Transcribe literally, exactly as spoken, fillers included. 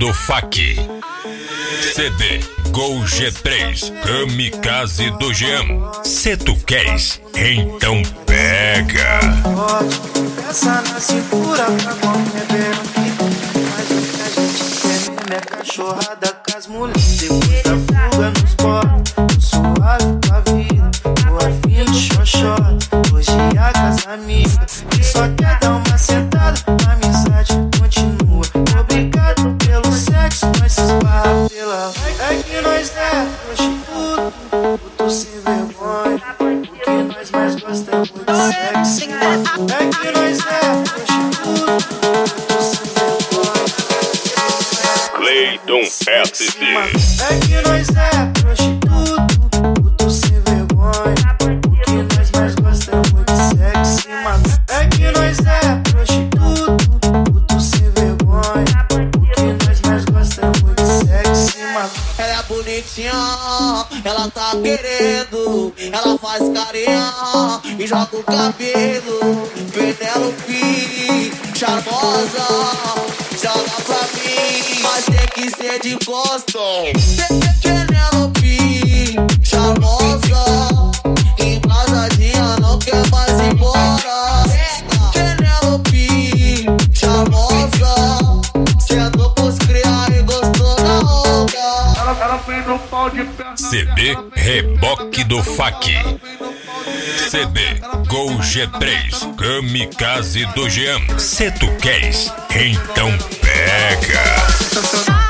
do F A Q. C D Gol G três, Kamikaze do Jean. Se tu queres, então pega. Essa na cintura pra qualquer bebê. Mas o que a gente quer mesmo é cachorrada com as mulheres. Depois da fuga nos bota, suave com a vida. Tô afim de xoxota, hoje a casa amiga. Que só quer dar uma sentada, a amizade continua. Obrigado pelo sexo, mas se esbarra pela. É que nós é prostituto, puto sem vergonha. O que nós mais gostamos de sexo. É que nós é prostituto, puto sem vergonha. Cleiton S C. É que nós é prostituto, puto sem vergonha. O que nós mais gostamos de sexo. É que nós é prostituto, puto sem vergonha. O que nós mais gostamos de sexo. Ela é bonitinha, ela tá querendo. Ela faz carinha e joga o cabelo. Penelope, charmosa, joga pra mim, mas tem que ser de Boston. Penelope, charmosa, embrasadinha, não quer mais ir embora. Penelope, charmosa, sentou pros criar e gostou da onda. Ela, ela fez um pau de perna. C D Reboque do F A Q. C D Gol G três, Kamikaze do Jean. Se tu queres, então pega.